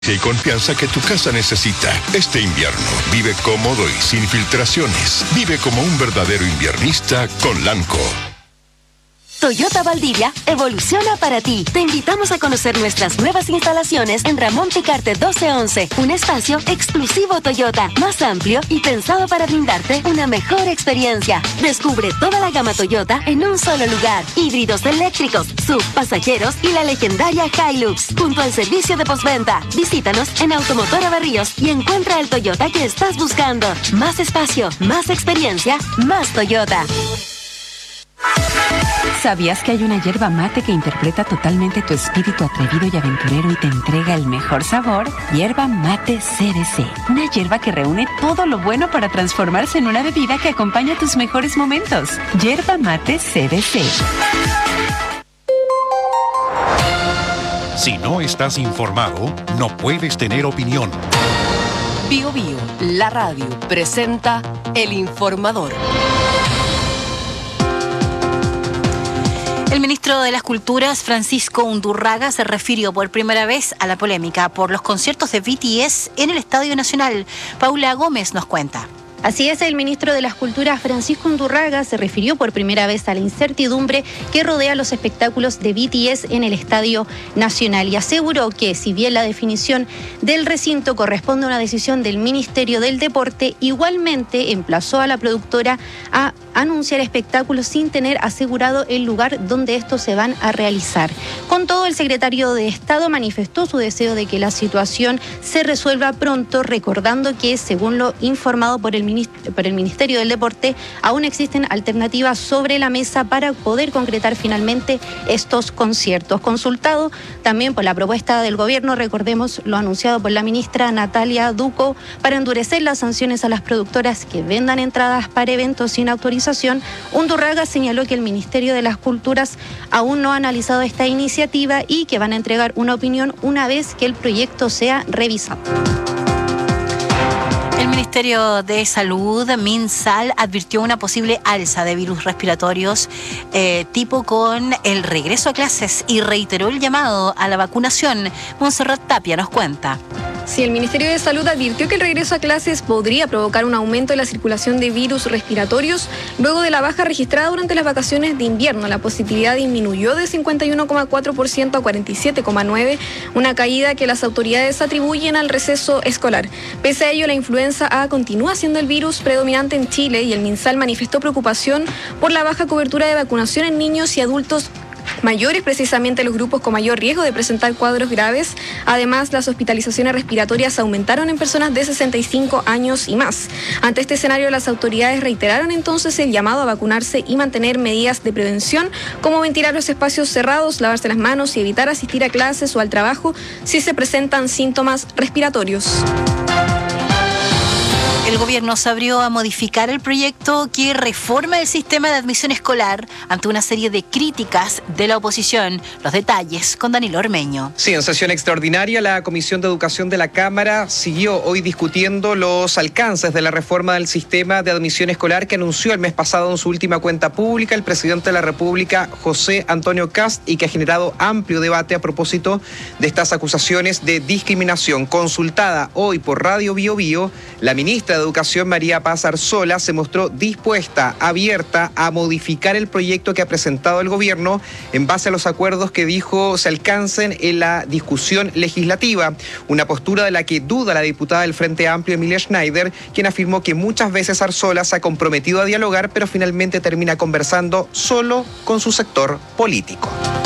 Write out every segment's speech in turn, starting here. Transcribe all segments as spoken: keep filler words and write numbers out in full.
Y confianza que tu casa necesita. Este invierno, vive cómodo y sin filtraciones. Vive como un verdadero inviernista con Lanco. Toyota Valdivia evoluciona para ti. Te invitamos a conocer nuestras nuevas instalaciones en Ramón Picarte doce once. Un espacio exclusivo Toyota, más amplio y pensado para brindarte una mejor experiencia. Descubre toda la gama Toyota en un solo lugar. Híbridos eléctricos, S U V, pasajeros y la legendaria Hilux. Junto al servicio de postventa. Visítanos en Automotora Barríos y encuentra el Toyota que estás buscando. Más espacio, más experiencia, más Toyota. ¿Sabías que hay una yerba mate que interpreta totalmente tu espíritu atrevido y aventurero y te entrega el mejor sabor? Yerba Mate C D C. Una yerba que reúne todo lo bueno para transformarse en una bebida que acompaña tus mejores momentos. Yerba Mate C D C. Si no estás informado, no puedes tener opinión. Bio Bio, la radio, presenta El Informador. El ministro de las Culturas, Francisco Undurraga, se refirió por primera vez a la polémica por los conciertos de B T S en el Estadio Nacional. Paula Gómez nos cuenta. Así es, el ministro de las Culturas, Francisco Undurraga, se refirió por primera vez a la incertidumbre que rodea los espectáculos de B T S en el Estadio Nacional y aseguró que, si bien la definición del recinto corresponde a una decisión del Ministerio del Deporte, igualmente emplazó a la productora a anunciar espectáculos sin tener asegurado el lugar donde estos se van a realizar. Con todo, el secretario de Estado manifestó su deseo de que la situación se resuelva pronto, recordando que, según lo informado por el por el Ministerio del Deporte, aún existen alternativas sobre la mesa para poder concretar finalmente estos conciertos. Consultado también por la propuesta del gobierno, recordemos lo anunciado por la ministra Natalia Duco, para endurecer las sanciones a las productoras que vendan entradas para eventos sin autorización. Undurraga señaló que el Ministerio de las Culturas aún no ha analizado esta iniciativa y que van a entregar una opinión una vez que el proyecto sea revisado. El Ministerio de Salud, MinSal, advirtió una posible alza de virus respiratorios eh, tipo con el regreso a clases y reiteró el llamado a la vacunación. Montserrat Tapia nos cuenta. Sí, el Ministerio de Salud advirtió que el regreso a clases podría provocar un aumento en la circulación de virus respiratorios luego de la baja registrada durante las vacaciones de invierno. La positividad disminuyó de cincuenta y uno coma cuatro por ciento a cuarenta y siete coma nueve por ciento, una caída que las autoridades atribuyen al receso escolar. Pese a ello, la influenza A continúa siendo el virus predominante en Chile y el MinSal manifestó preocupación por la baja cobertura de vacunación en niños y adultos mayores, precisamente los grupos con mayor riesgo de presentar cuadros graves. Además, las hospitalizaciones respiratorias aumentaron en personas de sesenta y cinco años y más. Ante este escenario, las autoridades reiteraron entonces el llamado a vacunarse y mantener medidas de prevención, como ventilar los espacios cerrados, lavarse las manos y evitar asistir a clases o al trabajo si se presentan síntomas respiratorios. El gobierno se abrió a modificar el proyecto que reforma el sistema de admisión escolar ante una serie de críticas de la oposición. Los detalles con Danilo Ormeño. Sí, en sesión extraordinaria, la Comisión de Educación de la Cámara siguió hoy discutiendo los alcances de la reforma del sistema de admisión escolar que anunció el mes pasado en su última cuenta pública el presidente de la República, José Antonio Kast, y que ha generado amplio debate a propósito de estas acusaciones de discriminación. Consultada hoy por Radio Bio Bio, la ministra de Educación, María Paz Arzola, se mostró dispuesta, abierta a modificar el proyecto que ha presentado el gobierno en base a los acuerdos que dijo se alcancen en la discusión legislativa. Una postura de la que duda la diputada del Frente Amplio, Emilia Schneider, quien afirmó que muchas veces Arzola se ha comprometido a dialogar, pero finalmente termina conversando solo con su sector político.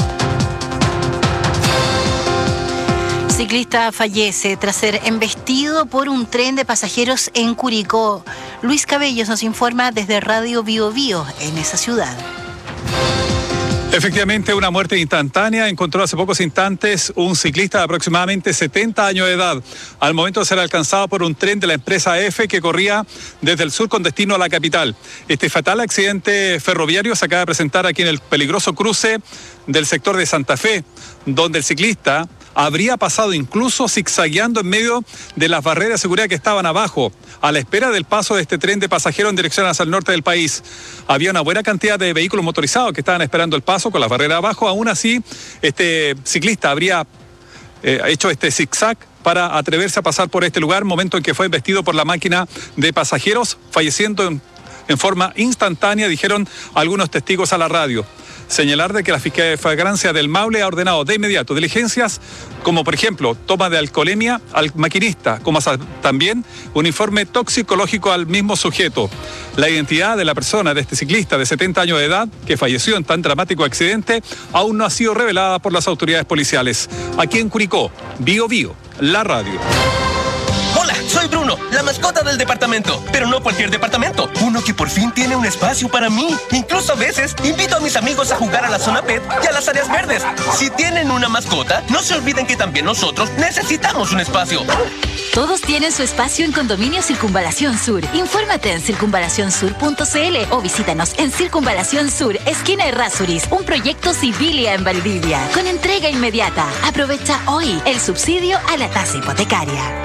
Ciclista fallece tras ser embestido por un tren de pasajeros en Curicó. Luis Cabellos nos informa desde Radio Bio Bio en esa ciudad. Efectivamente, una muerte instantánea encontró hace pocos instantes un ciclista de aproximadamente setenta años de edad, al momento de ser alcanzado por un tren de la empresa F que corría desde el sur con destino a la capital. Este fatal accidente ferroviario se acaba de presentar aquí en el peligroso cruce del sector de Santa Fe, donde el ciclista habría pasado incluso zigzagueando en medio de las barreras de seguridad que estaban abajo, a la espera del paso de este tren de pasajeros en dirección hacia el norte del país. Había una buena cantidad de vehículos motorizados que estaban esperando el paso con las barreras abajo. Aún así, este ciclista habría eh, hecho este zigzag para atreverse a pasar por este lugar, momento en que fue embestido por la máquina de pasajeros, falleciendo en, en forma instantánea, dijeron algunos testigos a la radio. Señalar de que la Fiscalía de Flagrancia del Maule ha ordenado de inmediato diligencias, como por ejemplo toma de alcoholemia al maquinista, como también un informe toxicológico al mismo sujeto. La identidad de la persona, de este ciclista de setenta años de edad, que falleció en tan dramático accidente, aún no ha sido revelada por las autoridades policiales. Aquí en Curicó, Bío Bío, la radio. Hola, soy Bruno, la mascota del departamento, pero no cualquier departamento, uno que por fin tiene un espacio para mí. Incluso a veces invito a mis amigos a jugar a la zona pet y a las áreas verdes. Si tienen una mascota, no se olviden que también nosotros necesitamos un espacio. Todos tienen su espacio en Condominio Circunvalación Sur. Infórmate en circunvalación sur punto c l o visítanos en Circunvalación Sur, esquina Errázuriz, un proyecto Civilia en Valdivia, con entrega inmediata. Aprovecha hoy el subsidio a la tasa hipotecaria.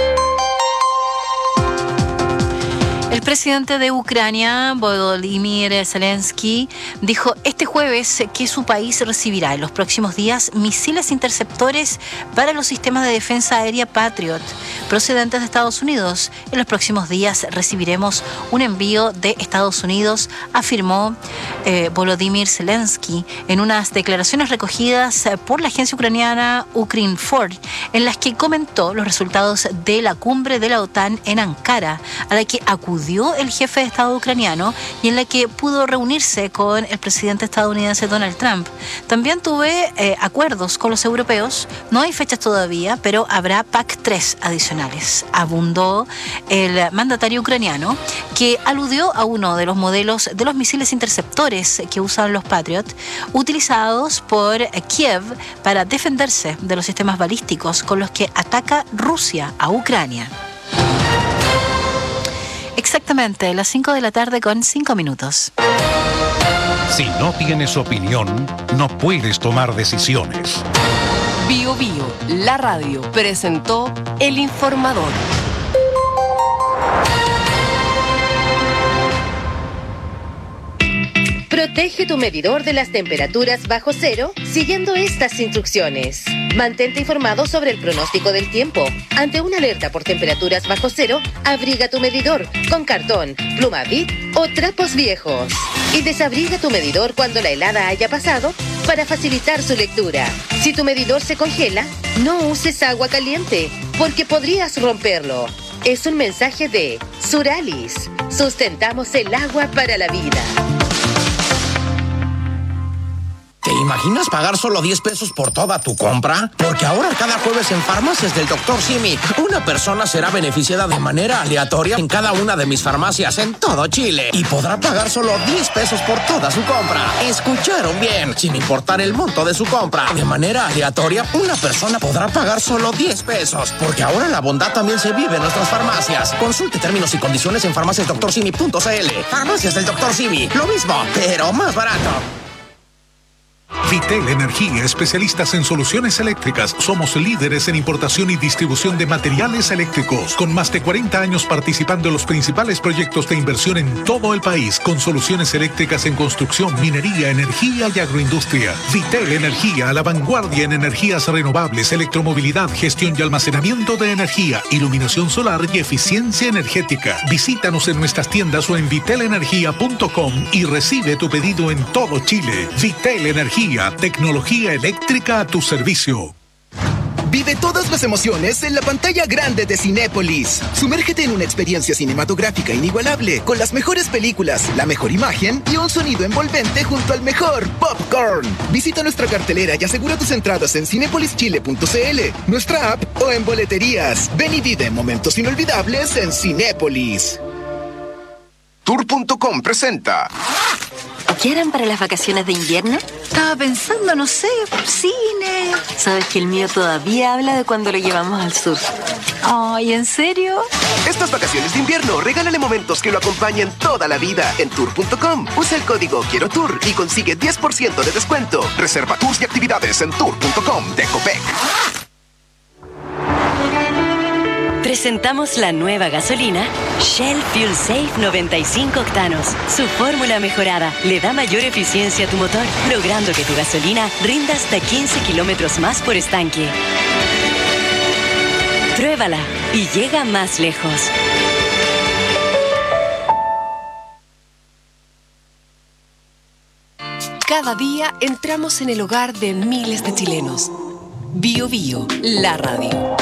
El presidente de Ucrania, Volodymyr Zelensky, dijo este jueves que su país recibirá en los próximos días misiles interceptores para los sistemas de defensa aérea Patriot procedentes de Estados Unidos. En los próximos días recibiremos un envío de Estados Unidos, afirmó eh, Volodymyr Zelensky en unas declaraciones recogidas por la agencia ucraniana Ukrinform, en las que comentó los resultados de la cumbre de la OTAN en Ankara, a la que acudió el jefe de Estado ucraniano y en la que pudo reunirse con el presidente estadounidense Donald Trump. También tuve eh, acuerdos con los europeos, no hay fechas todavía, pero habrá P A C tres adicionales, abundó el mandatario ucraniano, que aludió a uno de los modelos de los misiles interceptores que usan los Patriot, utilizados por Kiev para defenderse de los sistemas balísticos con los que ataca Rusia a Ucrania. Exactamente, las cinco de la tarde con cinco minutos. Si no tienes opinión, no puedes tomar decisiones. Bío Bío, la radio, presentó El Informador. Protege tu medidor de las temperaturas bajo cero siguiendo estas instrucciones. Mantente informado sobre el pronóstico del tiempo. Ante una alerta por temperaturas bajo cero, abriga tu medidor con cartón, pluma Bic o trapos viejos. Y desabriga tu medidor cuando la helada haya pasado para facilitar su lectura. Si tu medidor se congela, no uses agua caliente porque podrías romperlo. Es un mensaje de Suralis. Sustentamos el agua para la vida. ¿Te imaginas pagar solo diez pesos por toda tu compra? Porque ahora cada jueves en Farmacias del doctor Simi, una persona será beneficiada de manera aleatoria en cada una de mis farmacias en todo Chile y podrá pagar solo diez pesos por toda su compra. ¿Escucharon bien? Sin importar el monto de su compra, de manera aleatoria, una persona podrá pagar solo diez pesos. Porque ahora la bondad también se vive en nuestras farmacias. Consulte términos y condiciones en farmacias doctor simi punto c l. Farmacias del doctor Simi, lo mismo, pero más barato. Vitel Energía, especialistas en soluciones eléctricas. Somos líderes en importación y distribución de materiales eléctricos, con más de cuarenta años participando en los principales proyectos de inversión en todo el país, con soluciones eléctricas en construcción, minería, energía y agroindustria. Vitel Energía, a la vanguardia en energías renovables, electromovilidad, gestión y almacenamiento de energía, iluminación solar y eficiencia energética. Visítanos en nuestras tiendas o en vitel energía punto com y recibe tu pedido en todo Chile. Vitel Energía, tecnología eléctrica a tu servicio. Vive todas las emociones en la pantalla grande de Cinépolis. Sumérgete en una experiencia cinematográfica inigualable, con las mejores películas, la mejor imagen y un sonido envolvente junto al mejor popcorn. Visita nuestra cartelera y asegura tus entradas en cinépolis chile punto c l, nuestra app o en boleterías. Ven y vive momentos inolvidables en Cinépolis. Tour punto com presenta. ¿Qué harán para las vacaciones de invierno? Estaba pensando, no sé, cine. Sabes que el mío todavía habla de cuando lo llevamos al sur. Ay, ¿en serio? Estas vacaciones de invierno, regálale momentos que lo acompañen toda la vida en tour punto com. Usa el código Quiero Tour y consigue diez por ciento de descuento. Reserva tours y actividades en tour punto com de Copec. Presentamos la nueva gasolina Shell Fuel Safe noventa y cinco octanos. Su fórmula mejorada le da mayor eficiencia a tu motor, logrando que tu gasolina rinda hasta quince kilómetros más por estanque. Pruébala y llega más lejos. Cada día entramos en el hogar de miles de chilenos. Bio Bio, la radio.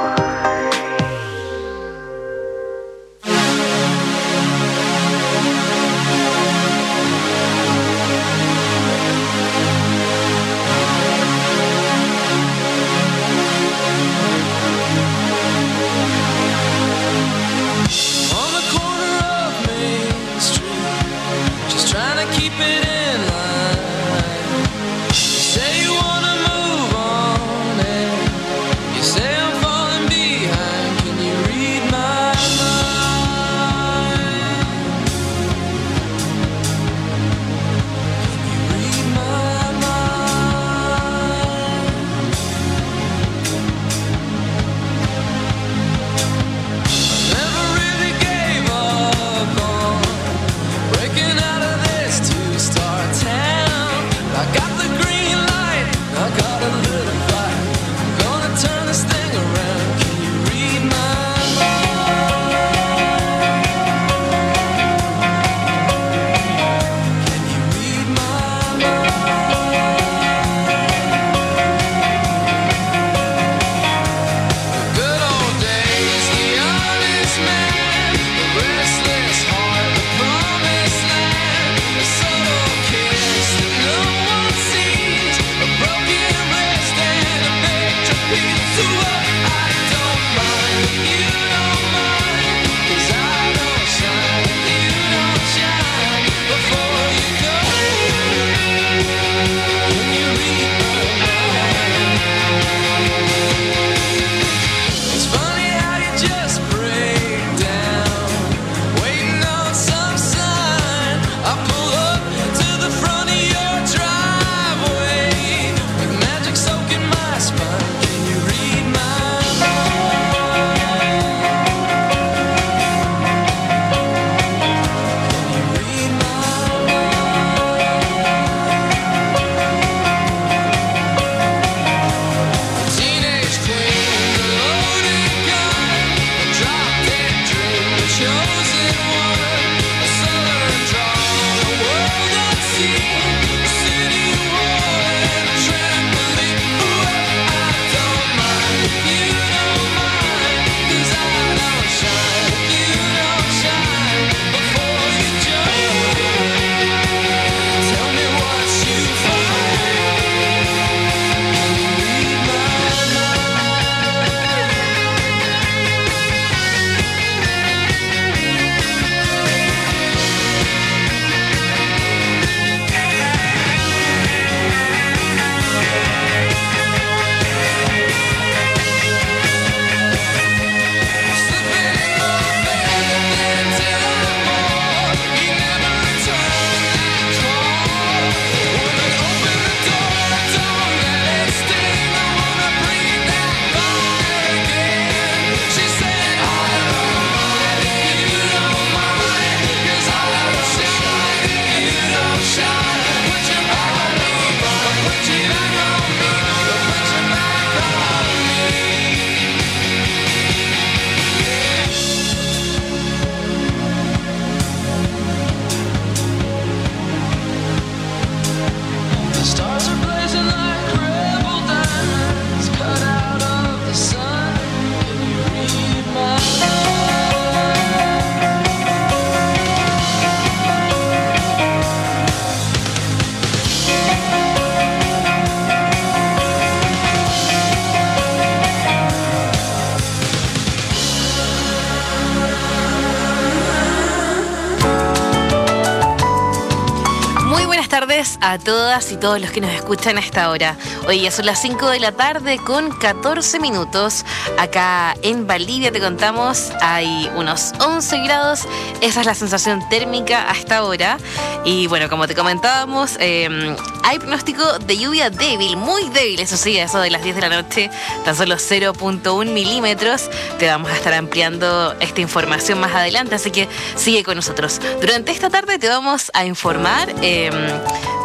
tardes a todas y todos los que nos escuchan a esta hora. Hoy ya son las cinco de la tarde con catorce minutos. Acá en Valdivia te contamos, hay unos once grados. Esa es la sensación térmica a esta hora. Y bueno, como te comentábamos, eh, hay pronóstico de lluvia débil, muy débil, eso sí, eso de las diez de la noche, tan solo cero punto uno milímetros. Te vamos a estar ampliando esta información más adelante, así que sigue con nosotros. Durante esta tarde te vamos a informar eh,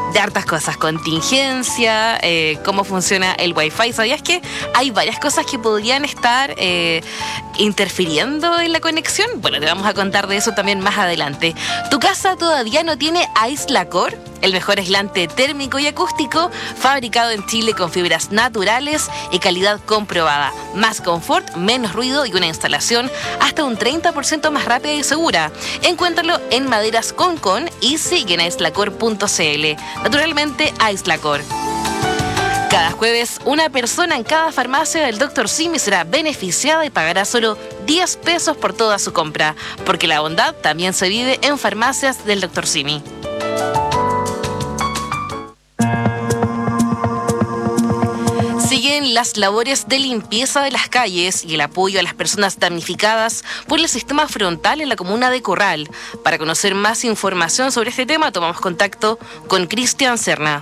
de hartas cosas, contingencia, eh, cómo funciona el Wi-Fi. ¿Sabías que hay varias cosas que podrían estar eh, interfiriendo en la conexión? Bueno, te vamos a contar de eso también más adelante. ¿Tu casa todavía no tiene Aislacor? El mejor aislante térmico y acústico, fabricado en Chile con fibras naturales y calidad comprobada. Más confort, menos ruido y una instalación hasta un treinta por ciento más rápida y segura. Encuéntralo en Maderas Concon y sigue en aislacor punto c l. Naturalmente, Aislacor. Cada jueves, una persona en cada farmacia del doctor Simi será beneficiada y pagará solo diez pesos por toda su compra, porque la bondad también se vive en farmacias del doctor Simi. Siguen las labores de limpieza de las calles y el apoyo a las personas damnificadas por el sistema frontal en la comuna de Corral. Para conocer más información sobre este tema, tomamos contacto con Cristian Serna.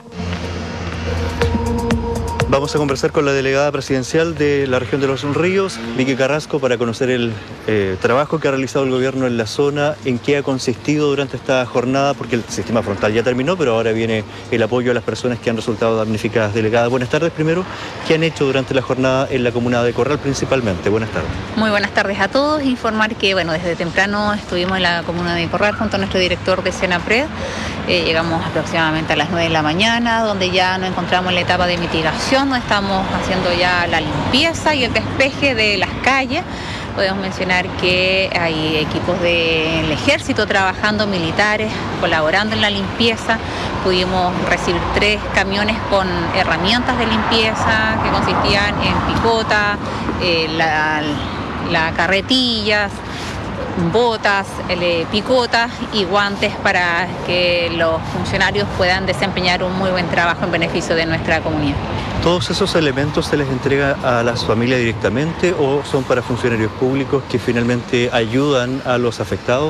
Vamos a conversar con la delegada presidencial de la región de Los Ríos, Vicky Carrasco, para conocer el eh, trabajo que ha realizado el gobierno en la zona, en qué ha consistido durante esta jornada, porque el sistema frontal ya terminó, pero ahora viene el apoyo a las personas que han resultado damnificadas. Delegada, buenas tardes primero. ¿Qué han hecho durante la jornada en la comuna de Corral principalmente? Buenas tardes. Muy buenas tardes a todos. Informar que, bueno, desde temprano estuvimos en la comuna de Corral junto a nuestro director de Senapred. Eh, llegamos aproximadamente a las nueve de la mañana, donde ya nos encontramos en la etapa de mitigación. Estamos haciendo ya la limpieza y el despeje de las calles. Podemos mencionar que hay equipos del ejército trabajando, militares colaborando en la limpieza. Pudimos recibir tres camiones con herramientas de limpieza que consistían en picota, eh, la, la carretillas, botas, eh, picotas y guantes para que los funcionarios puedan desempeñar un muy buen trabajo en beneficio de nuestra comunidad. ¿Todos esos elementos se les entrega a las familias directamente o son para funcionarios públicos que finalmente ayudan a los afectados?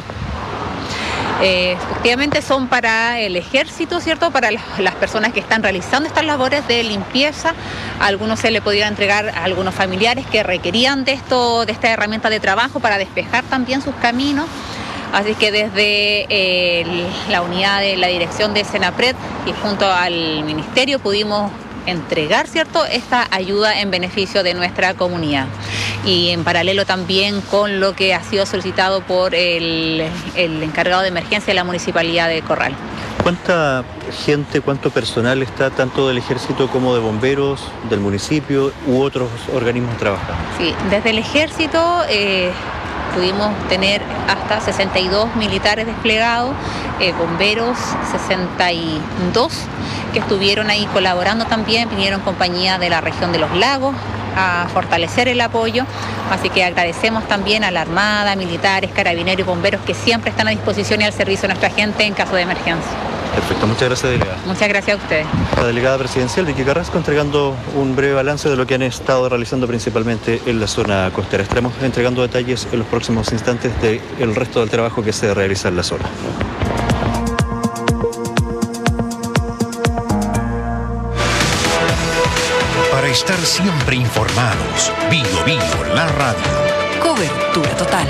Eh, efectivamente son para el ejército, ¿cierto? Para las personas que están realizando estas labores de limpieza. A algunos se le podía entregar a algunos familiares que requerían de esto, de esta herramienta de trabajo para despejar también sus caminos. Así que desde eh, la unidad de la dirección de Senapred y junto al ministerio pudimos entregar, ¿cierto?, esta ayuda en beneficio de nuestra comunidad. Y en paralelo también con lo que ha sido solicitado por el, el encargado de emergencia de la Municipalidad de Corral. ¿Cuánta gente, cuánto personal está tanto del ejército como de bomberos, del municipio u otros organismos trabajando? Sí, desde el ejército eh, pudimos tener hasta sesenta y dos militares desplegados, eh, bomberos sesenta y dos que estuvieron ahí colaborando también, vinieron compañía de la región de los lagos a fortalecer el apoyo, así que agradecemos también a la Armada, militares, carabineros y bomberos que siempre están a disposición y al servicio de nuestra gente en caso de emergencia. Perfecto, muchas gracias, delegada. Muchas gracias a ustedes. La delegada presidencial Vicky Carrasco entregando un breve balance de lo que han estado realizando principalmente en la zona costera. Estaremos entregando detalles en los próximos instantes del resto del trabajo que se realiza en la zona. Para estar siempre informados, Bio Bio, la radio. Cobertura total.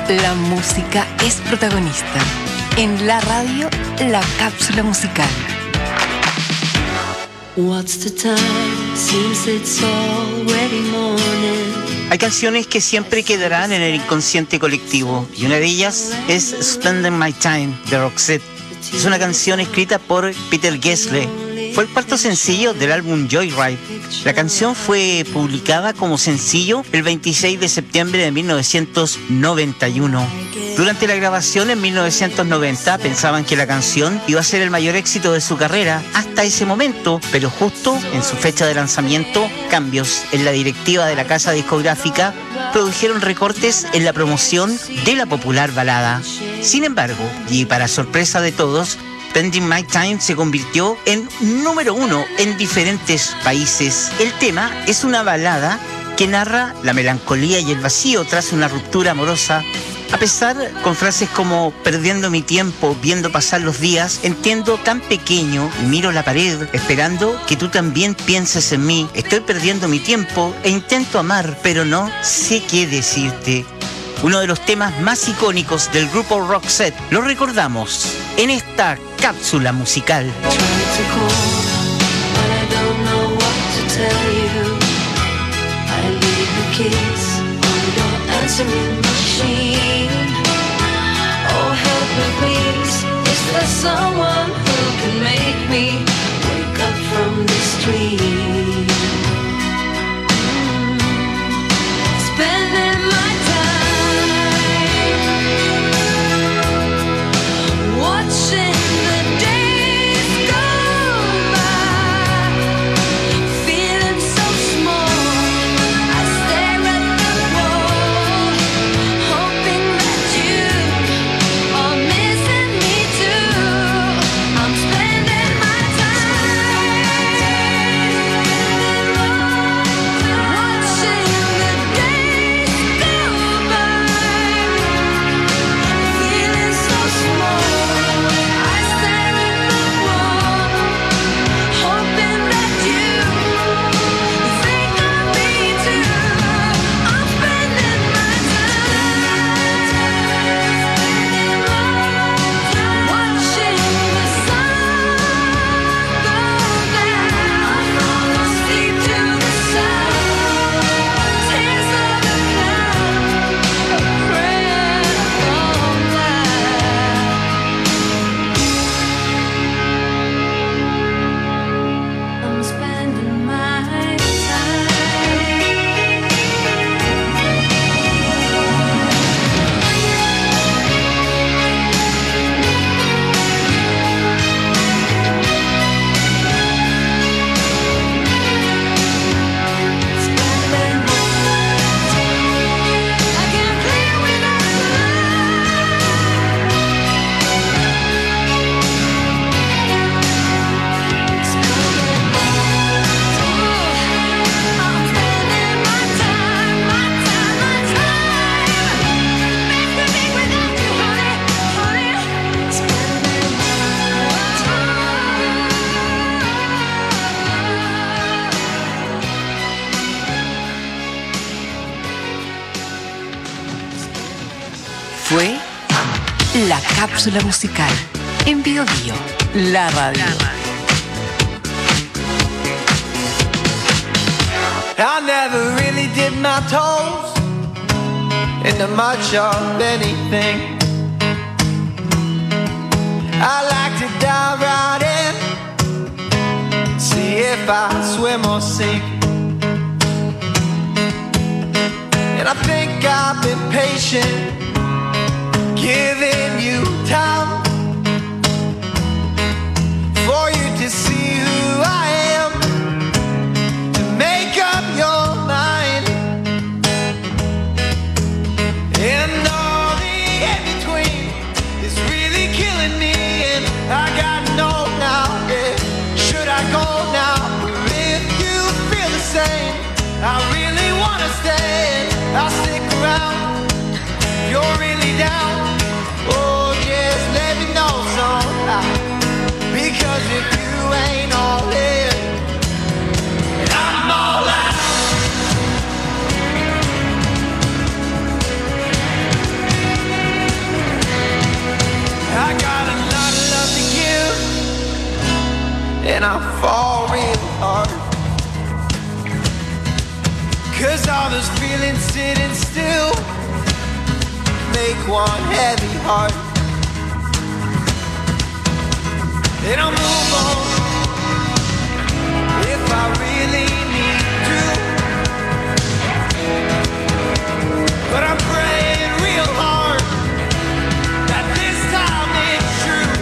La música es protagonista. En la radio, la cápsula musical. What's the time? Seems it's already morning. Hay canciones que siempre quedarán en el inconsciente colectivo, y una de ellas es Spending My Time, de Roxette. Es una canción escrita por Peter Gessle. Fue el cuarto sencillo del álbum Joyride. La canción fue publicada como sencillo el veintiséis de septiembre de mil novecientos noventa y uno. Durante la grabación en mil novecientos noventa pensaban que la canción iba a ser el mayor éxito de su carrera hasta ese momento, pero justo en su fecha de lanzamiento, cambios en la directiva de la casa discográfica produjeron recortes en la promoción de la popular balada. Sin embargo, y para sorpresa de todos, Spending My Time se convirtió en número uno en diferentes países. El tema es una balada que narra la melancolía y el vacío tras una ruptura amorosa. A pesar, con frases como perdiendo mi tiempo, viendo pasar los días, entiendo tan pequeño y miro la pared, esperando que tú también pienses en mí. Estoy perdiendo mi tiempo e intento amar, pero no sé qué decirte. Uno de los temas más icónicos del grupo Roxette. Lo recordamos en esta cápsula musical. Fue la cápsula musical en Bio Bio, la radio. I never really did my toes into much of anything. I like to dive right in, see if I swim or sink. And I think I've been patient, giving you time for you to see who I am, to make up your mind. And all the in-between is really killing me, and I gotta know now, yeah, should I go now? If you feel the same, I really wanna stay, and I'll stick around if you're really down. Oh, just let me know sometime, because if you ain't all in, I'm all out. all real hard. Cause all those feelings sitting still make one heavy heart. And I'll move on if I really need to. But I'm praying real hard that this time it's true.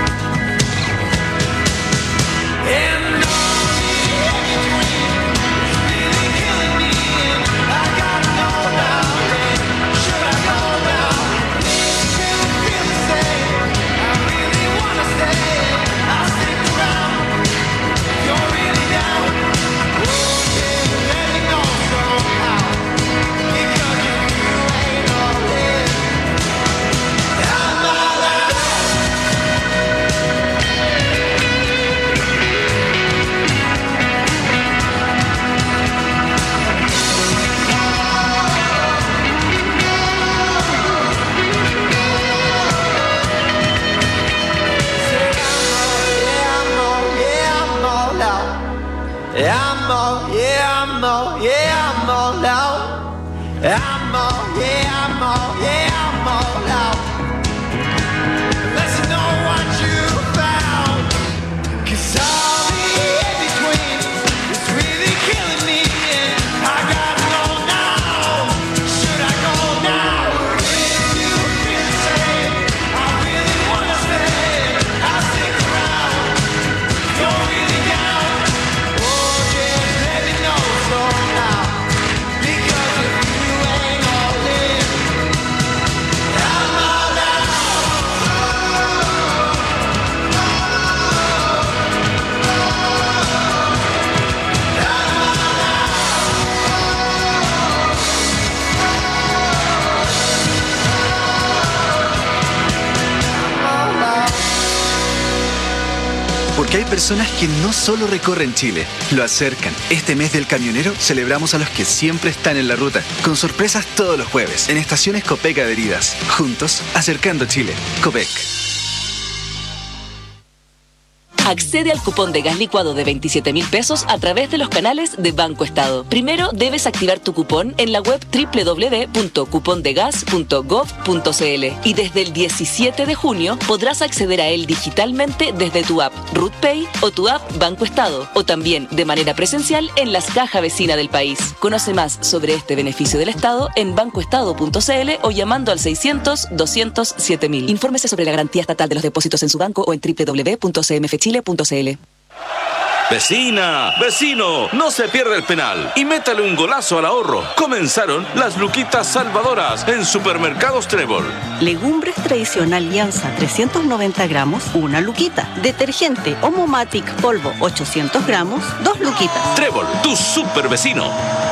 And all the in-between is really killing me, and I gotta know now, yeah. Should I go now? Makes you feel the same. I really wanna stay. I'll stick around if you're really down. Oh yeah, let me know somehow. Because if you ain't all in, I'm all out. I'm all, yeah, I'm all, yeah, I'm all out. I'm all, yeah, I'm all, yeah, I'm all out. Let's know what you found. Cause all the in-between is really killing me, and I gotta know now. Should I go now? If you feel the same, I really wanna stay. I'll stick around. You're really down. Porque hay personas que no solo recorren Chile, lo acercan. Este mes del camionero celebramos a los que siempre están en la ruta, con sorpresas todos los jueves, en estaciones Copec adheridas. Juntos, acercando Chile. Copec. Accede al cupón de gas licuado de veintisiete mil pesos a través de los canales de Banco Estado. Primero debes activar tu cupón en la web doble u doble u doble u punto cupondegas punto gov punto c l y desde el diecisiete de junio podrás acceder a él digitalmente desde tu app RutPay o tu app Banco Estado, o también de manera presencial en las cajas vecinas del país. Conoce más sobre este beneficio del Estado en bancoestado punto c l o llamando al seiscientos, doscientos, siete mil. Infórmese sobre la garantía estatal de los depósitos en su banco o en doble u doble u doble u punto c m f chile punto c l. Vecina, vecino, no se pierda el penal y métale un golazo al ahorro. Comenzaron las luquitas salvadoras en Supermercados Trébol. Legumbres tradicional Alianza trescientos noventa gramos, una luquita. Detergente Omomatic polvo ochocientos gramos, dos luquitas. Trébol, tu super vecino.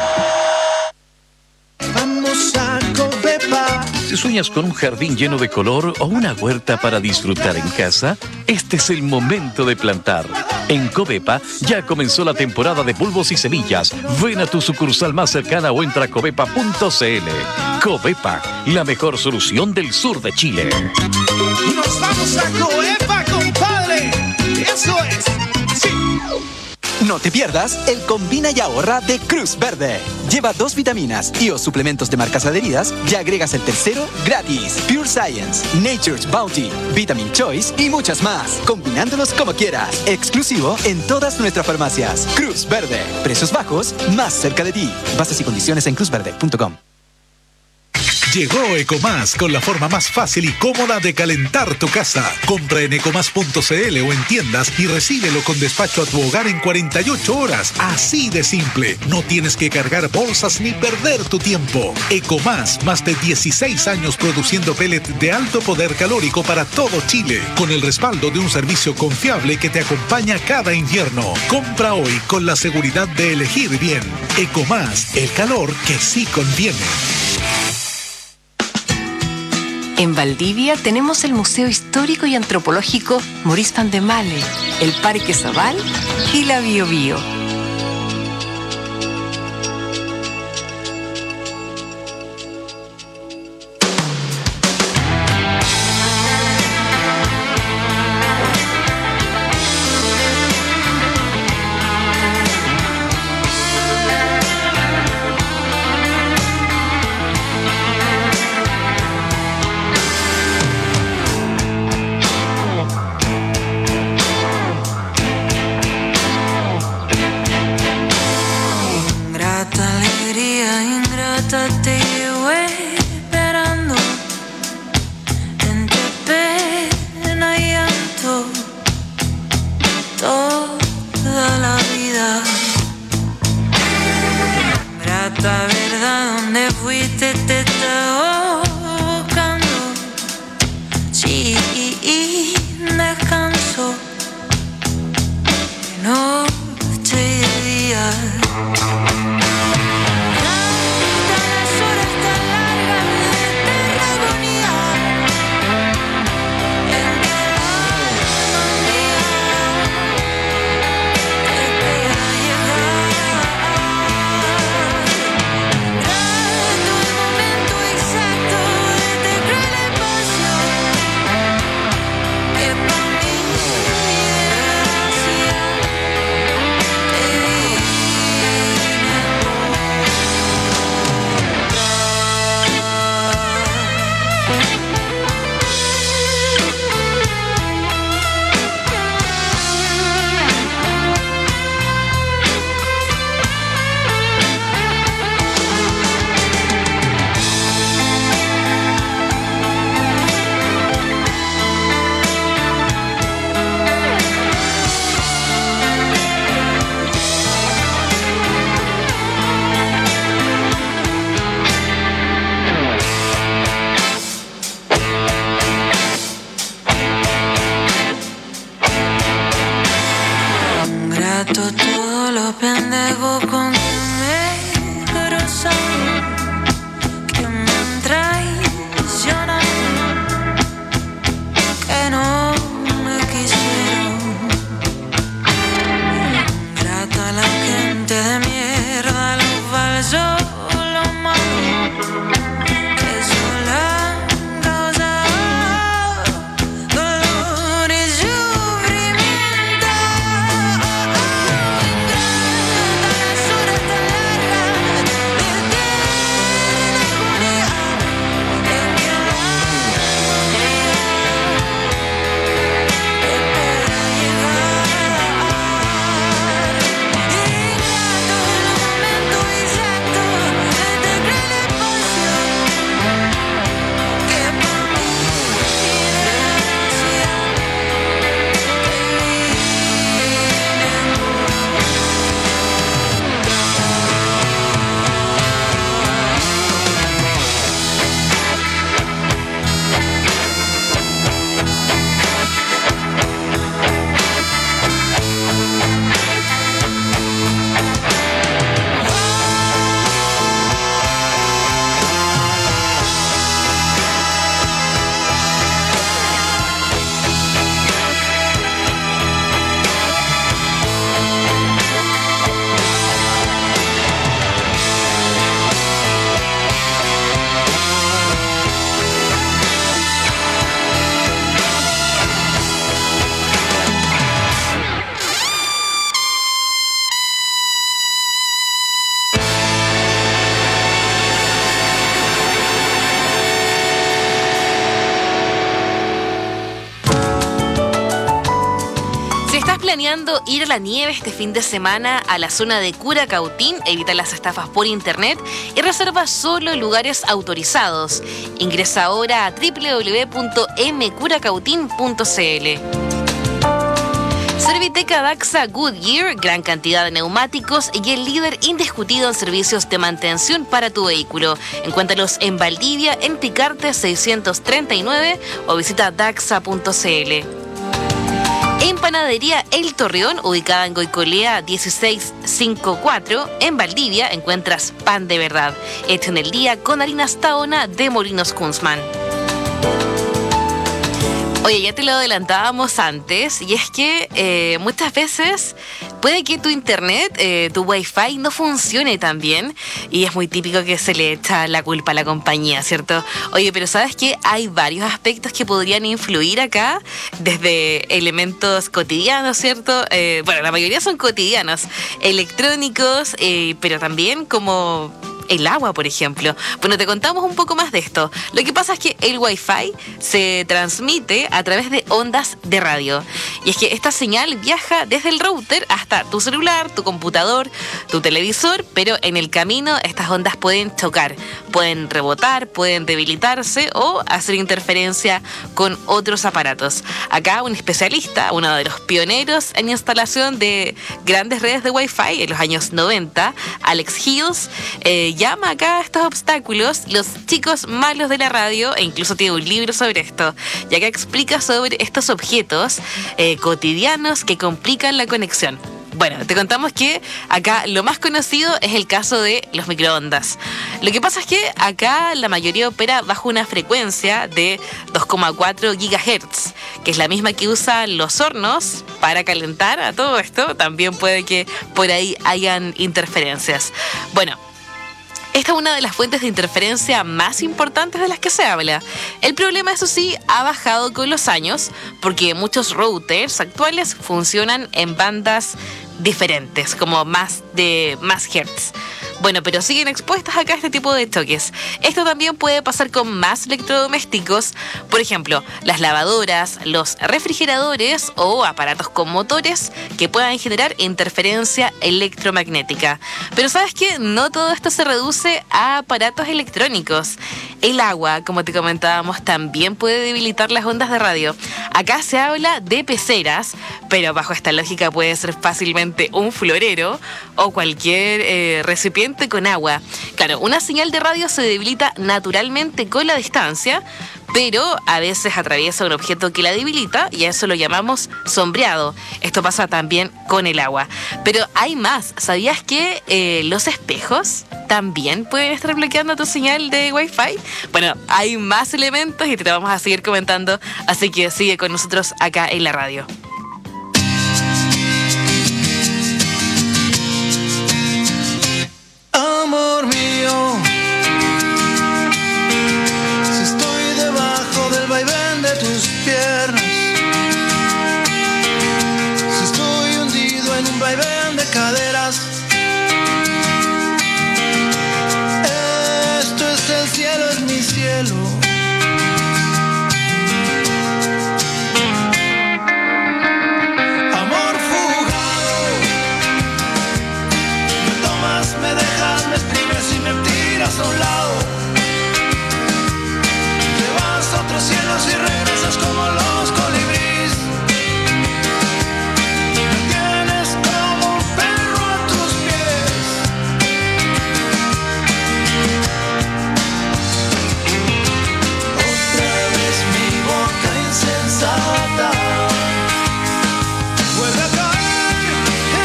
Vamos a Covepa. Si sueñas con un jardín lleno de color o una huerta para disfrutar en casa, este es el momento de plantar. En Covepa ya comenzó la temporada de bulbos y semillas. Ven a tu sucursal más cercana o entra a covepa punto c l. Covepa, la mejor solución del sur de Chile. Nos vamos a Covepa, compadre. Eso es. Sí. No te pierdas el Combina y Ahorra de Cruz Verde. Lleva dos vitaminas y o suplementos de marcas adheridas y agregas el tercero gratis. Pure Science, Nature's Bounty, Vitamin Choice y muchas más. Combinándolos como quieras. Exclusivo en todas nuestras farmacias. Cruz Verde. Precios bajos, más cerca de ti. Bases y condiciones en cruz verde punto com. Llegó Ecomás con la forma más fácil y cómoda de calentar tu casa. Compra en ecomás punto c l o en tiendas y recíbelo con despacho a tu hogar en cuarenta y ocho horas. Así de simple. No tienes que cargar bolsas ni perder tu tiempo. Ecomás, más de dieciséis años produciendo pellet de alto poder calórico para todo Chile, con el respaldo de un servicio confiable que te acompaña cada invierno. Compra hoy con la seguridad de elegir bien. Ecomás, el calor que sí conviene. En Valdivia tenemos el Museo Histórico y Antropológico Maurice van der Male, el Parque Zabal y la Bio Bio. día. Grata verdad, ¿dónde fuiste? Te estaba buscando. Sí, descanso de noche y de día. Todo lo pendejo con que me cruzan, que me traicionan, que no me quisieron. Grata la gente de mierda, lo falso, lo malo, que sola causa dolor y sufrimiento. Planeando ir a la nieve este fin de semana a la zona de Curacautín, evita las estafas por internet y reserva solo lugares autorizados. Ingresa ahora a doble u doble u doble u punto m curacautín punto c l. Serviteca Daxa Goodyear, gran cantidad de neumáticos y el líder indiscutido en servicios de mantención para tu vehículo. Encuéntralos en Valdivia, en Picarte seiscientos treinta y nueve o visita daxa punto c l. En Panadería El Torreón, ubicada en Goicolea dieciséis cincuenta y cuatro, en Valdivia, encuentras pan de verdad, hecho en el día con harinas Tahona de Molinos Kunzman. Oye, ya te lo adelantábamos antes, y es que eh, muchas veces puede que tu internet, eh, tu wifi no funcione tan bien, y es muy típico que se le echa la culpa a la compañía, ¿cierto? Oye, pero ¿sabes qué? Hay varios aspectos que podrían influir acá, desde elementos cotidianos, ¿cierto? Eh, bueno, la mayoría son cotidianos, electrónicos, eh, pero también como el agua, por ejemplo. Bueno, te contamos un poco más de esto. Lo que pasa es que el Wi-Fi se transmite a través de ondas de radio. Y es que esta señal viaja desde el router hasta tu celular, tu computador, tu televisor, pero en el camino estas ondas pueden chocar. pueden rebotar, pueden debilitarse o hacer interferencia con otros aparatos. Acá un especialista, uno de los pioneros en instalación de grandes redes de Wi-Fi en los años noventa, Alex Hills, eh, llama acá a estos obstáculos los chicos malos de la radio, e incluso tiene un libro sobre esto, y acá explica sobre estos objetos eh, cotidianos que complican la conexión. Bueno, te contamos que acá lo más conocido es el caso de los microondas. Lo que pasa es que acá la mayoría opera bajo una frecuencia de dos coma cuatro gigahertz, que es la misma que usan los hornos para calentar a todo esto. También puede que por ahí hayan interferencias. Bueno, esta es una de las fuentes de interferencia más importantes de las que se habla. El problema, eso sí, ha bajado con los años porque muchos routers actuales funcionan en bandas diferentes, como más de más hertz. Bueno, pero siguen expuestas acá a este tipo de choques. Esto también puede pasar con más electrodomésticos, por ejemplo, las lavadoras, los refrigeradores o aparatos con motores que puedan generar interferencia electromagnética. Pero ¿sabes qué? No todo esto se reduce a aparatos electrónicos. El agua, como te comentábamos, también puede debilitar las ondas de radio. Acá se habla de peceras, pero bajo esta lógica puede ser fácilmente un florero o cualquier eh, recipiente con agua. Claro, una señal de radio se debilita naturalmente con la distancia, pero a veces atraviesa un objeto que la debilita y a eso lo llamamos sombreado. Esto pasa también con el agua. Pero hay más. ¿Sabías que eh, los espejos también pueden estar bloqueando tu señal de Wi-Fi? Bueno, hay más elementos y te lo vamos a seguir comentando, así que sigue con nosotros acá en la radio. Amor mío, si estoy debajo del vaivén de tus piernas, si estoy hundido en un vaivén de caderas, esto es el cielo, es mi cielo. Amor fugado, me tomas, me dejas, me exprimes y me tiras a un lado. Te vas a otros cielos y regresas como los colibríes. Me tienes como un perro a tus pies. Otra vez mi boca insensata vuelve a caer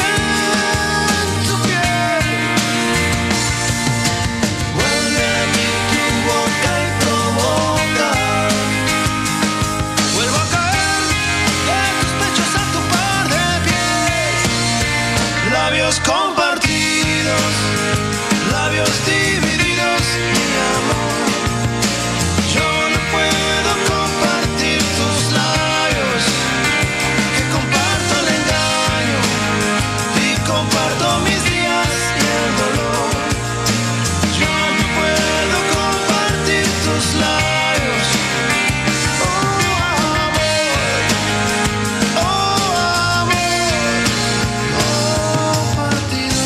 en tu piel. Vuélveme tu boca y provoca. Vuelvo a caer de tus pechos a tu par de pies. Labios compartidos, labios divididos, mi amor. Yo no puedo compartir tus labios, que comparto el engaño y comparto mis días y el dolor. Yo no puedo compartir tus labios. Oh amor, oh amor, compartido.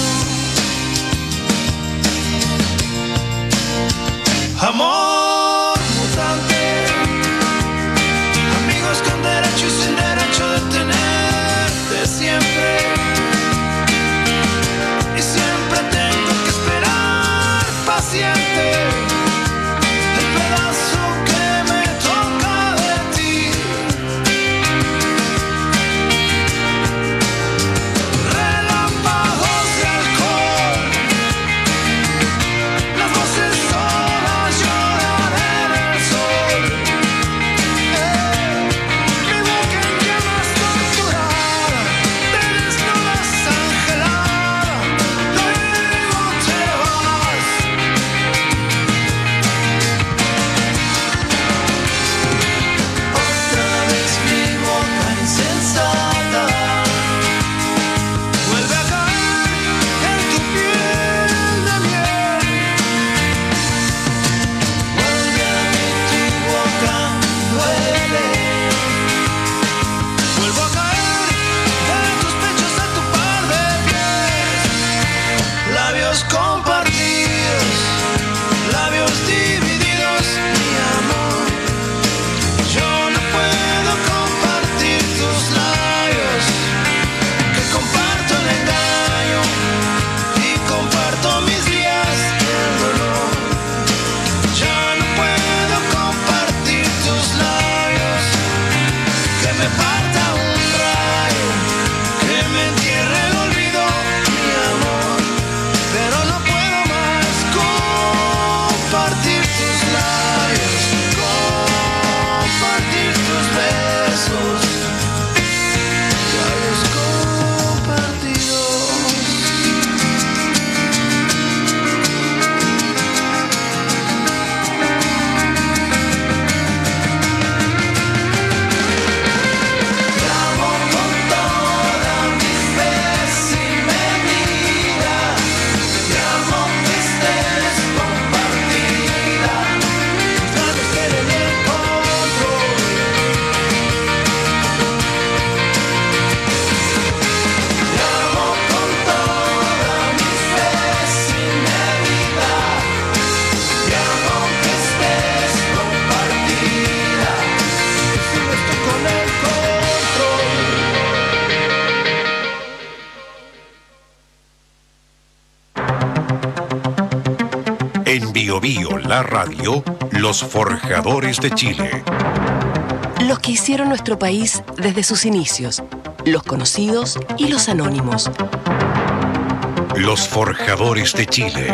Bio Bio, la radio, los forjadores de Chile. Los que hicieron nuestro país desde sus inicios, los conocidos y los anónimos. Los forjadores de Chile.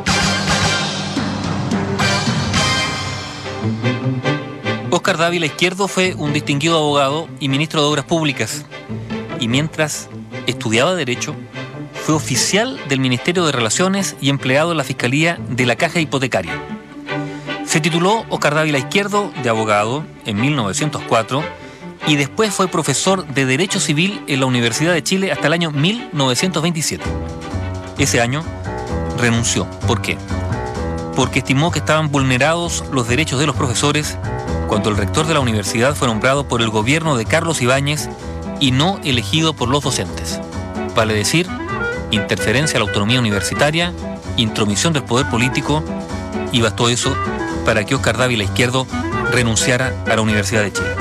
Óscar Dávila Izquierdo fue un distinguido abogado y ministro de Obras Públicas. Y mientras estudiaba Derecho, fue oficial del Ministerio de Relaciones y empleado en la Fiscalía de la Caja Hipotecaria. Se tituló Óscar Dávila Izquierdo de abogado en mil novecientos cuatro y después fue profesor de Derecho Civil en la Universidad de Chile hasta el año mil novecientos veintisiete. Ese año renunció. ¿Por qué? Porque estimó que estaban vulnerados los derechos de los profesores cuando el rector de la universidad fue nombrado por el gobierno de Carlos Ibáñez y no elegido por los docentes. Vale decir, interferencia a la autonomía universitaria, intromisión del poder político, y bastó eso para que Óscar Dávila Izquierdo renunciara a la Universidad de Chile.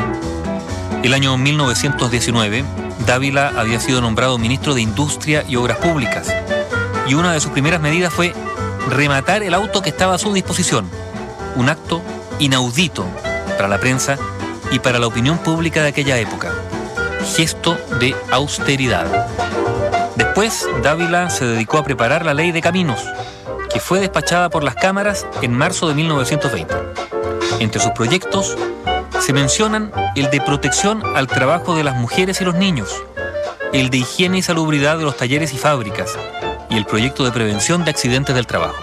El año mil novecientos diecinueve, Dávila había sido nombrado ministro de Industria y Obras Públicas, y una de sus primeras medidas fue rematar el auto que estaba a su disposición, un acto inaudito para la prensa y para la opinión pública de aquella época. Gesto de austeridad. Después, Dávila se dedicó a preparar la Ley de Caminos, que fue despachada por las cámaras en marzo de mil novecientos veinte. Entre sus proyectos se mencionan el de protección al trabajo de las mujeres y los niños, el de higiene y salubridad de los talleres y fábricas, y el proyecto de prevención de accidentes del trabajo.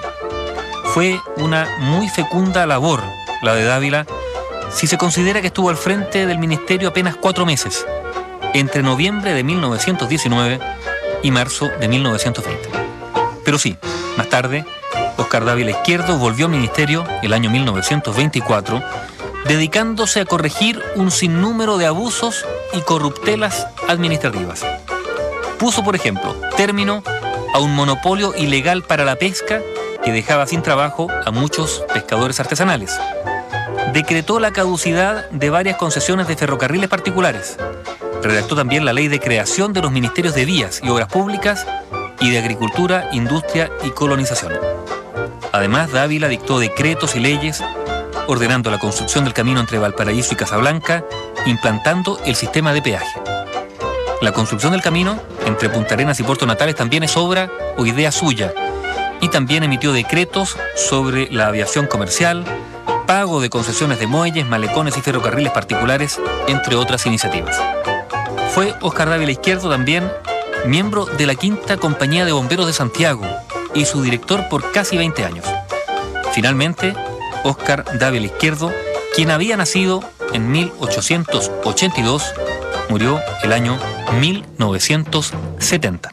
Fue una muy fecunda labor la de Dávila, si se considera que estuvo al frente del ministerio apenas cuatro meses, entre noviembre de mil novecientos diecinueve y marzo de mil novecientos veinte. Pero sí, más tarde, Óscar Dávila Izquierdo volvió al ministerio el año mil novecientos veinticuatro, dedicándose a corregir un sinnúmero de abusos y corruptelas administrativas. Puso, por ejemplo, término a un monopolio ilegal para la pesca que dejaba sin trabajo a muchos pescadores artesanales. Decretó la caducidad de varias concesiones de ferrocarriles particulares. Redactó también la ley de creación de los ministerios de Vías y Obras Públicas y de Agricultura, Industria y Colonización. Además, Dávila dictó decretos y leyes ordenando la construcción del camino entre Valparaíso y Casablanca, implantando el sistema de peaje. La construcción del camino entre Punta Arenas y Puerto Natales también es obra o idea suya, y también emitió decretos sobre la aviación comercial, pago de concesiones de muelles, malecones y ferrocarriles particulares, entre otras iniciativas. Fue Óscar Dávila Izquierdo también miembro de la Quinta Compañía de Bomberos de Santiago y su director por casi veinte años. Finalmente, Óscar Dávila Izquierdo, quien había nacido en mil ochocientos ochenta y dos, murió el año mil novecientos setenta.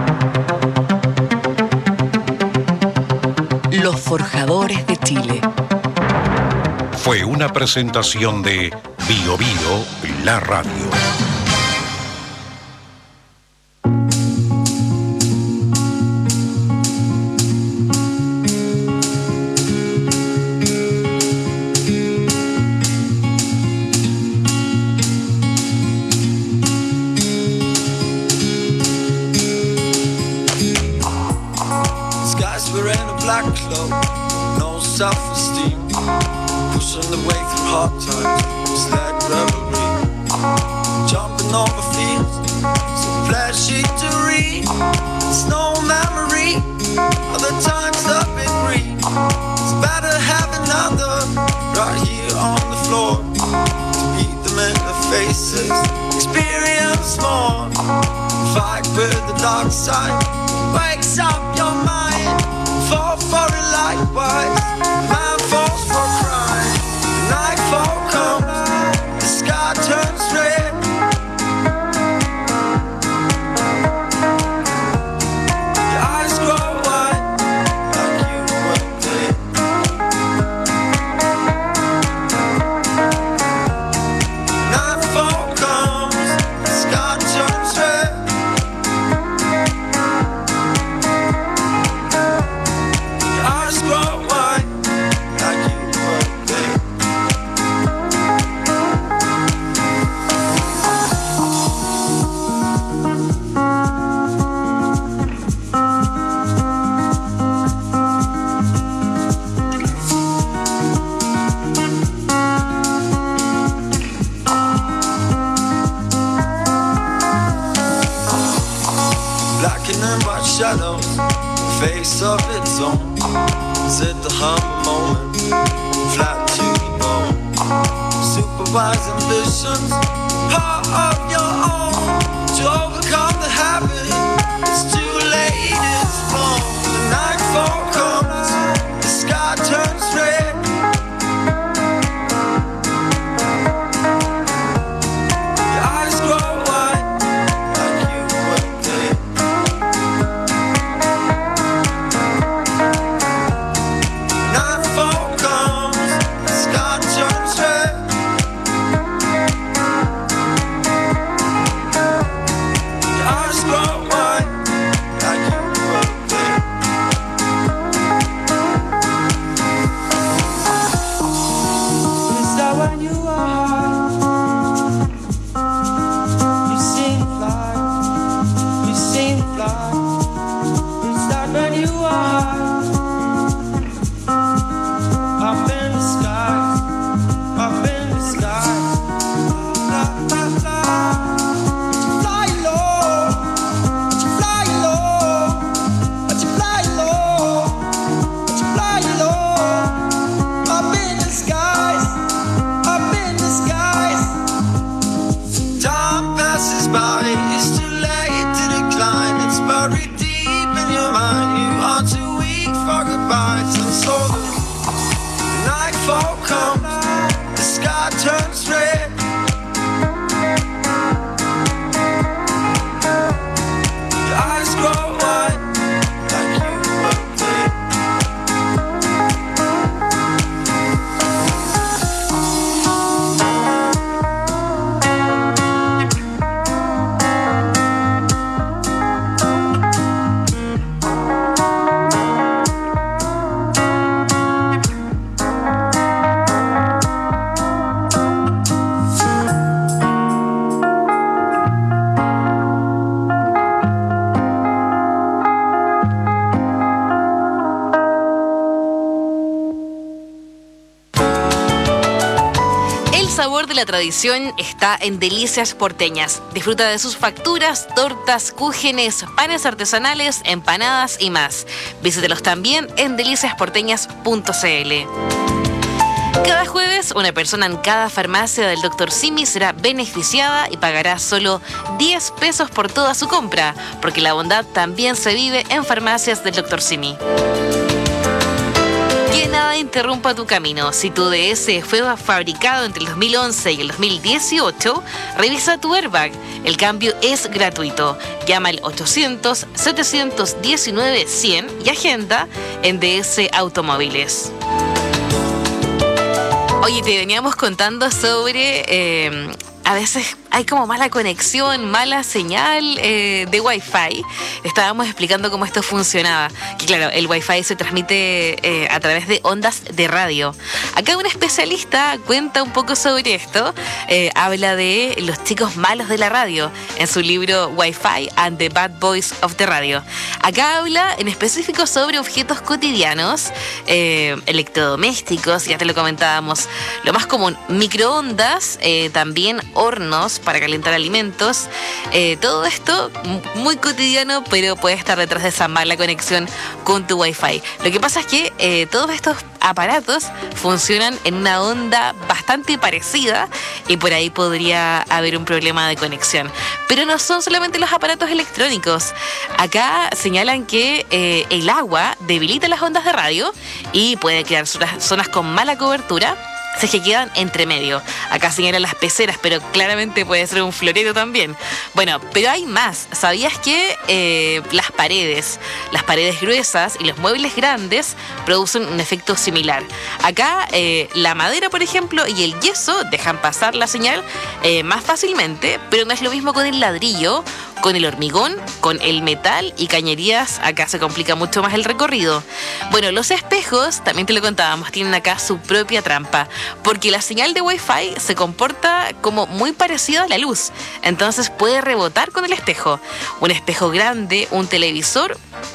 Los forjadores de Chile. Fue una presentación de Bio Bio, la radio. Skies wearing a black cloak, no self-esteem. Pushing the way through hard times, it's like revelry. Jumping over fields, so flashy to read. It's no memory of the times that been green. It's better have another right here on the floor to beat them in the faces. Experience more, fight with the dark side. Wakes up your mind, fall for it likewise. Man falls for crime. Nightfall comes, the sky turns red. Your eyes grow wide, like you were dead. Nightfall comes, the sky turns red. shadows, a face of its own. Is it the humble moment, flat to the bone? Supervise ambitions, part of your own. To overcome the habit, it's too late, it's wrong. The nightfall comes, the sky turns red. Your eyes grow wide, like you were dead. Nightfall comes, the sky turns red. Your eyes grow wide, like you were dead. Is that when you are high? You seem fly, you seem fly. Is that when you are high? Up in the sky, up in the sky. La, la, la. Fly low, fly low, fly low, fly low. Up in the skies, up in the skies. Time passes by, it's too late to decline. It's buried deep in your mind. You are too weak for goodbyes. And so the nightfall comes, the sky turns red. Your eyes grow wide, like you were dead. El sabor de la tradición está en Delicias Porteñas. Disfruta de sus facturas, tortas, cúgenes, panes artesanales, empanadas y más. Visítelos también en delicias porteñas punto c l. Cada jueves, una persona en cada farmacia del doctor Simi será beneficiada y pagará solo diez pesos por toda su compra, porque la bondad también se vive en farmacias del doctor Simi. Que nada interrumpa tu camino. Si tu D S fue fabricado entre el dos mil once y el dos mil dieciocho, revisa tu airbag. El cambio es gratuito. Llama al ochocientos, setecientos diecinueve, cien y agenda en D S Automóviles. Oye, te veníamos contando sobre... Eh, a veces hay como mala conexión, mala señal eh, de Wi-Fi. Estábamos explicando cómo esto funcionaba. Que claro, el Wi-Fi se transmite eh, a través de ondas de radio. Acá un especialista cuenta un poco sobre esto. Eh, habla de los chicos malos de la radio en su libro Wi-Fi and the Bad Boys of the Radio. Acá habla en específico sobre objetos cotidianos, eh, electrodomésticos, ya te lo comentábamos. Lo más común, microondas, eh, también hornos para calentar alimentos. Eh, todo esto muy cotidiano, pero puede estar detrás de esa mala conexión con tu Wi-Fi. Lo que pasa es que eh, todos estos aparatos funcionan en una onda bastante parecida y por ahí podría haber un problema de conexión. Pero no son solamente los aparatos electrónicos. Acá señalan que eh, el agua debilita las ondas de radio y puede crear zonas, zonas con mala cobertura, si es que quedan entre medio. Acá señalan las peceras, pero claramente puede ser un florero también. Bueno, pero hay más. ¿Sabías que eh, las paredes, las paredes gruesas y los muebles grandes producen un efecto similar? Acá eh, la madera, por ejemplo, y el yeso dejan pasar la señal eh, más fácilmente, pero no es lo mismo con el ladrillo, con el hormigón, con el metal y cañerías. Acá se complica mucho más el recorrido. Bueno, los espejos, también te lo contábamos, tienen acá su propia trampa, porque la señal de Wi-Fi se comporta como muy parecida a la luz, entonces puede rebotar con el espejo. Un espejo grande, un televisor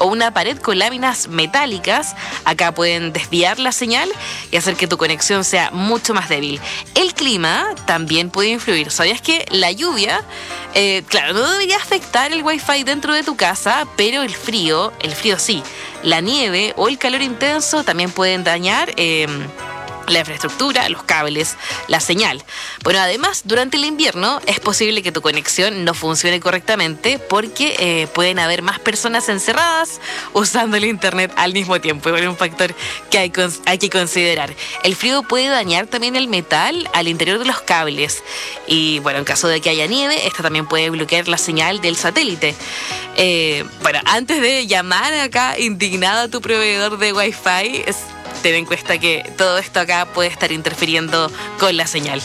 o una pared con láminas metálicas. Acá pueden desviar la señal y hacer que tu conexión sea mucho más débil. El clima también puede influir. ¿Sabías que la lluvia, eh, claro, no debería afectar el Wi-Fi dentro de tu casa, pero el frío, el frío sí, la nieve o el calor intenso también pueden dañar eh, la infraestructura, los cables, la señal. Bueno, además, durante el invierno es posible que tu conexión no funcione correctamente porque eh, pueden haber más personas encerradas usando el internet al mismo tiempo. Es un factor que hay, hay que considerar. El frío puede dañar también el metal al interior de los cables. Y bueno, en caso de que haya nieve, esta también puede bloquear la señal del satélite. Eh, bueno, antes de llamar acá indignado a tu proveedor de Wi-Fi, es ten en cuenta que todo esto acá puede estar interfiriendo con la señal.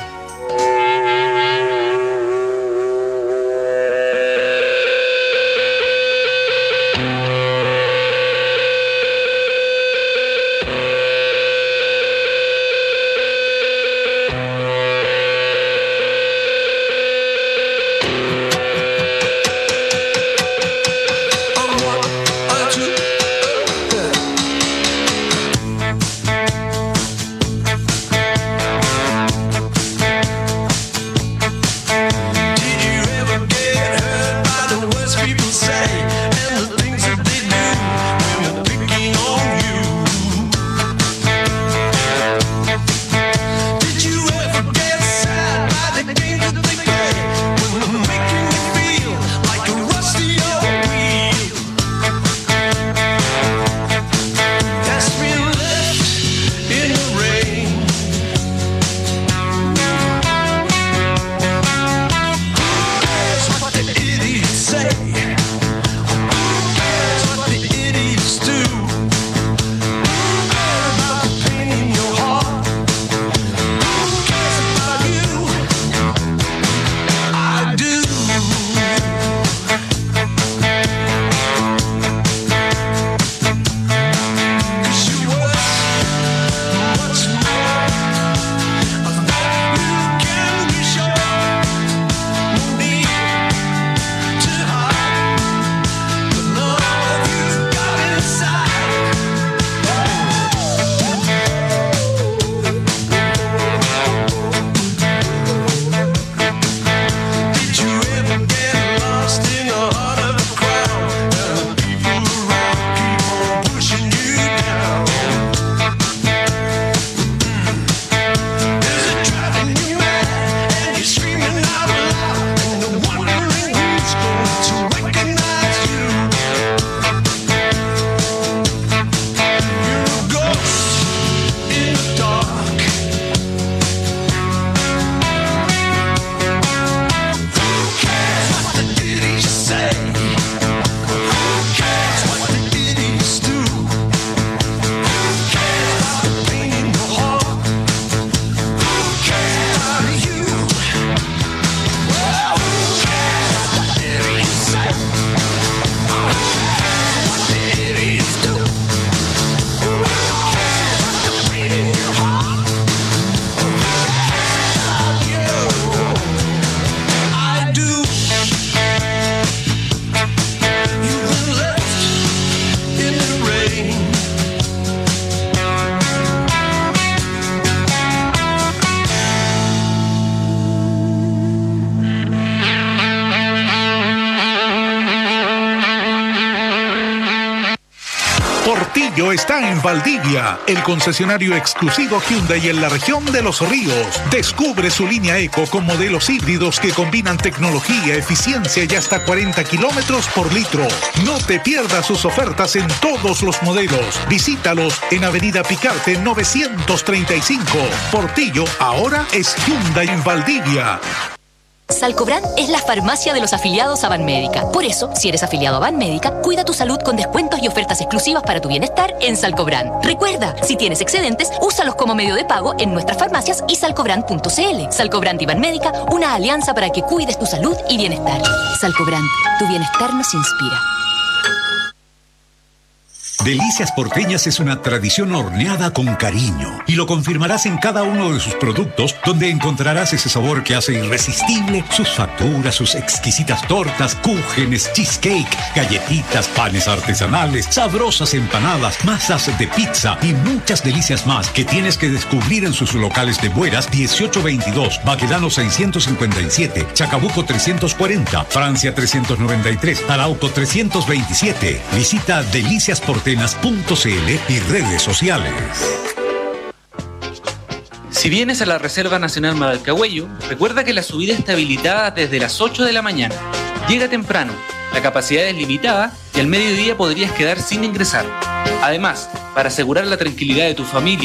Portillo está en Valdivia, el concesionario exclusivo Hyundai en la región de Los Ríos. Descubre su línea Eco con modelos híbridos que combinan tecnología, eficiencia y hasta cuarenta kilómetros por litro. No te pierdas sus ofertas en todos los modelos. Visítalos en Avenida Picarte novecientos treinta y cinco. Portillo ahora es Hyundai en Valdivia. Salcobran es la farmacia de los afiliados a Banmédica. Por eso, si eres afiliado a Banmédica, cuida tu salud con descuentos y ofertas exclusivas para tu bienestar en Salcobran. Recuerda, si tienes excedentes, úsalos como medio de pago en nuestras farmacias y salcobran punto cl. Salcobran y Banmédica, una alianza para que cuides tu salud y bienestar. Salcobran, tu bienestar nos inspira. Delicias Porteñas es una tradición horneada con cariño y lo confirmarás en cada uno de sus productos, donde encontrarás ese sabor que hace irresistible sus facturas, sus exquisitas tortas, cúgenes, cheesecake, galletitas, panes artesanales, sabrosas empanadas, masas de pizza y muchas delicias más que tienes que descubrir en sus locales de Bueras dieciocho veintidós, Baquedano seiscientos cincuenta y siete, Chacabuco trescientos cuarenta, Francia trescientos noventa y tres, Arauco trescientos veintisiete. Visita delicias porteñas punto c l y redes sociales. Si vienes a la Reserva Nacional Madalcahuello, recuerda que la subida está habilitada desde las ocho de la mañana. Llega temprano, la capacidad es limitada y al mediodía podrías quedar sin ingresar. Además, para asegurar la tranquilidad de tu familia